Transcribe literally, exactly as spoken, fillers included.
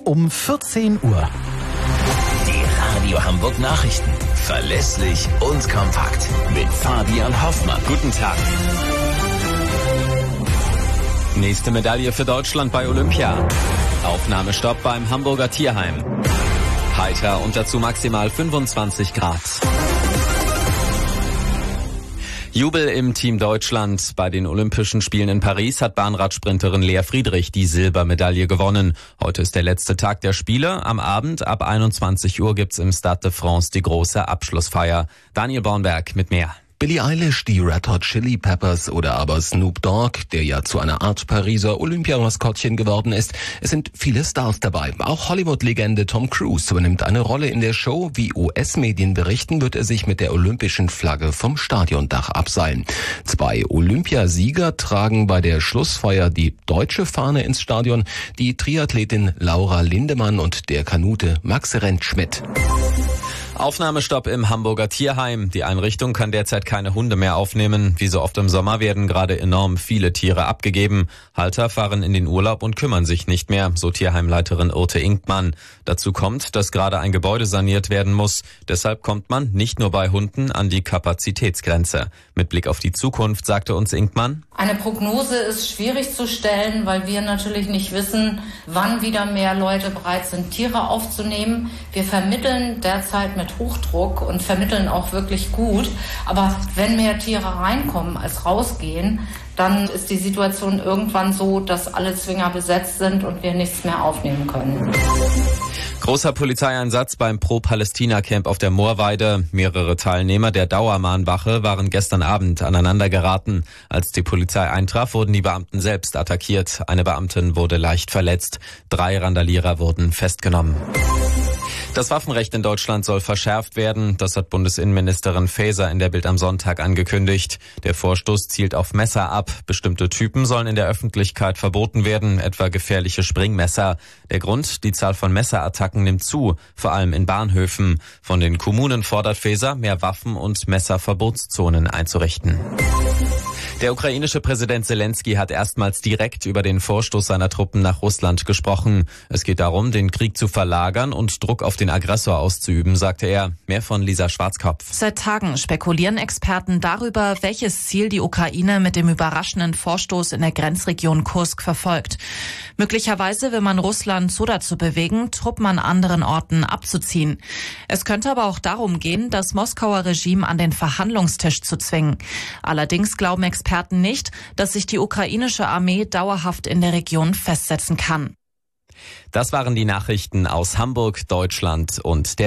um vierzehn Uhr. Die Radio Hamburg Nachrichten. Verlässlich und kompakt. Mit Fabian Hoffmann. Guten Tag. Nächste Medaille für Deutschland bei Olympia. Aufnahmestopp beim Hamburger Tierheim. Heiter und dazu maximal fünfundzwanzig Grad. Jubel im Team Deutschland. Bei den Olympischen Spielen in Paris hat Bahnradsprinterin Lea Friedrich die Silbermedaille gewonnen. Heute ist der letzte Tag der Spiele. Am Abend ab einundzwanzig Uhr gibt's im Stade de France die große Abschlussfeier. Daniel Bornberg mit mehr. Billie Eilish, die Red Hot Chili Peppers oder aber Snoop Dogg, der ja zu einer Art Pariser Olympiamaskottchen geworden ist. Es sind viele Stars dabei. Auch Hollywood-Legende Tom Cruise übernimmt eine Rolle in der Show. Wie U S-Medien berichten, wird er sich mit der olympischen Flagge vom Stadiondach abseilen. Zwei Olympiasieger tragen bei der Schlussfeier die deutsche Fahne ins Stadion, die Triathletin Laura Lindemann und der Kanute Max Rentschmidt. Aufnahmestopp im Hamburger Tierheim. Die Einrichtung kann derzeit keine Hunde mehr aufnehmen. Wie so oft im Sommer werden gerade enorm viele Tiere abgegeben. Halter fahren in den Urlaub und kümmern sich nicht mehr, so Tierheimleiterin Urte Inkmann. Dazu kommt, dass gerade ein Gebäude saniert werden muss. Deshalb kommt man nicht nur bei Hunden an die Kapazitätsgrenze. Mit Blick auf die Zukunft sagte uns Inkmann: Eine Prognose ist schwierig zu stellen, weil wir natürlich nicht wissen, wann wieder mehr Leute bereit sind, Tiere aufzunehmen. Wir vermitteln derzeit mit Hochdruck und vermitteln auch wirklich gut. Aber wenn mehr Tiere reinkommen als rausgehen, dann ist die Situation irgendwann so, dass alle Zwinger besetzt sind und wir nichts mehr aufnehmen können. Großer Polizeieinsatz beim Pro-Palästina-Camp auf der Moorweide. Mehrere Teilnehmer der Dauermahnwache waren gestern Abend aneinander geraten. Als die Polizei eintraf, wurden die Beamten selbst attackiert. Eine Beamtin wurde leicht verletzt. Drei Randalierer wurden festgenommen. Das Waffenrecht in Deutschland soll verschärft werden. Das hat Bundesinnenministerin Faeser in der Bild am Sonntag angekündigt. Der Vorstoß zielt auf Messer ab. Bestimmte Typen sollen in der Öffentlichkeit verboten werden, etwa gefährliche Springmesser. Der Grund: die Zahl von Messerattacken nimmt zu, vor allem in Bahnhöfen. Von den Kommunen fordert Faeser, mehr Waffen- und Messerverbotszonen einzurichten. Der ukrainische Präsident Zelensky hat erstmals direkt über den Vorstoß seiner Truppen nach Russland gesprochen. Es geht darum, den Krieg zu verlagern und Druck auf den Aggressor auszuüben, sagte er. Mehr von Lisa Schwarzkopf. Seit Tagen spekulieren Experten darüber, welches Ziel die Ukraine mit dem überraschenden Vorstoß in der Grenzregion Kursk verfolgt. Möglicherweise will man Russland so dazu bewegen, Truppen an anderen Orten abzuziehen. Es könnte aber auch darum gehen, das Moskauer Regime an den Verhandlungstisch zu zwingen. Allerdings glauben Experten nicht, dass sich die ukrainische Armee dauerhaft in der Region festsetzen kann. Das waren die Nachrichten aus Hamburg, Deutschland und der